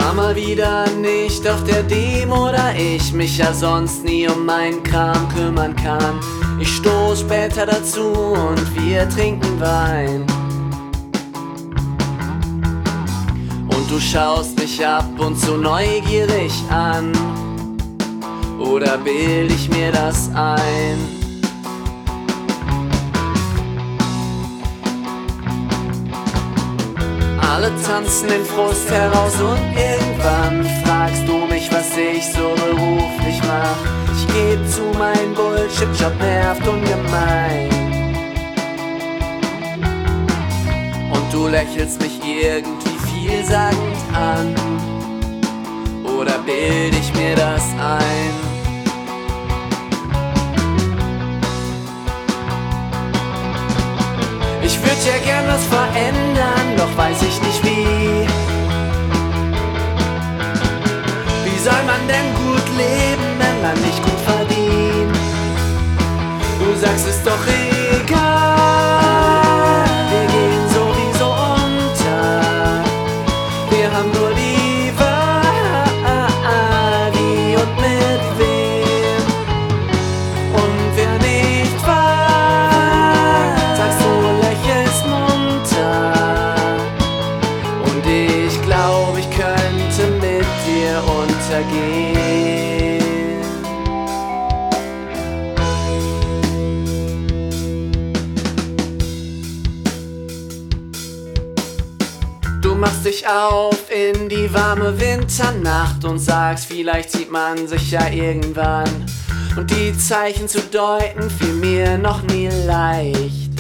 War mal wieder nicht auf der Demo, da ich mich ja sonst nie um meinen Kram kümmern kann. Ich stoß später dazu und wir trinken Wein. Und du schaust mich ab und zu neugierig an. Oder bild ich mir das ein? Alle tanzen den Frust heraus und irgendwann fragst du mich, was ich so beruflich mach. Ich geb zu, mein Bullshit-Job nervt ungemein. Und du lächelst mich irgendwie vielsagend an. Oder bild ich mir das ein? Ich würd ja gern was verändern, doch weiß ich nicht wie. Wie soll man denn gut leben, wenn man nicht gut verdient? Du sagst, es doch egal, wir gehen sowieso unter. Wir haben nur die Wahl, wie und mit wem. Und wer nicht weiß, sagst du, lächelst munter. Und ich glaub, ich könnte mit dir untergehen. Du machst dich auf in die warme Winternacht und sagst, vielleicht sieht man sich ja irgendwann. Und die Zeichen zu deuten fiel mir noch nie leicht.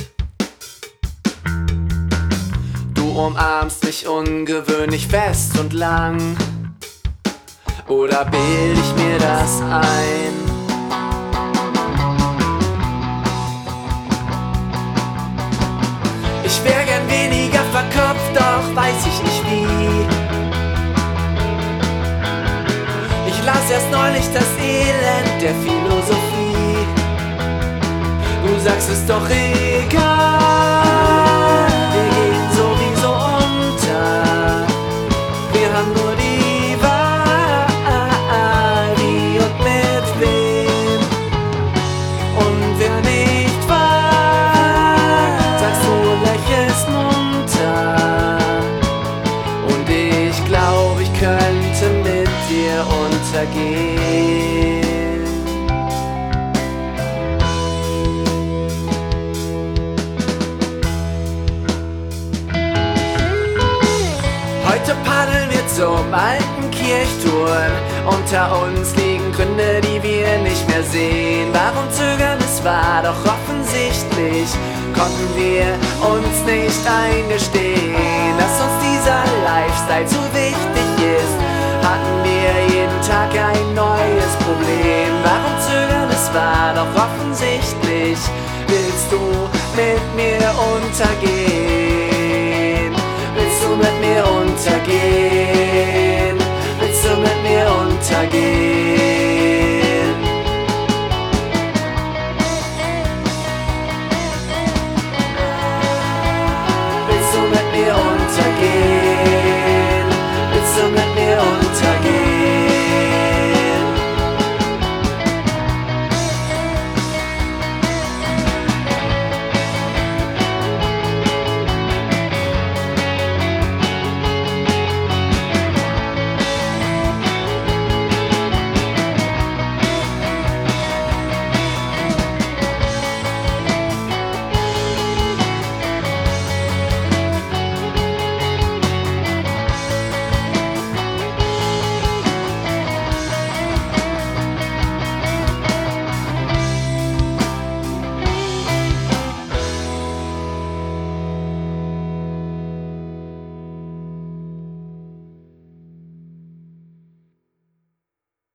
Du umarmst mich ungewöhnlich fest und lang. Oder bild ich mir das ein? Ich wär gern weniger verkopft, doch weiß ich nicht wie. Ich las erst neulich das Elend der Philosophie. Du sagst, es doch egal, wir gehen sowieso unter. Wir haben nur die Wahl, wie und mit wem. Und wer nicht weiß, sagst du, lächelst munter. Und ich glaub, ich könnte mit dir untergehen. Heute paddeln wir zum alten Kirchturm. Unter uns liegen Gründe, die wir nicht mehr sehen. Warum zögern? Es war doch offensichtlich. Konnten wir uns nicht eingestehen, dass uns dieser Lifestyle zu wichtig ist. Hatten wir jeden Tag ein neues Problem. Warum zögern? Es war doch offensichtlich. Willst du mit mir untergehen?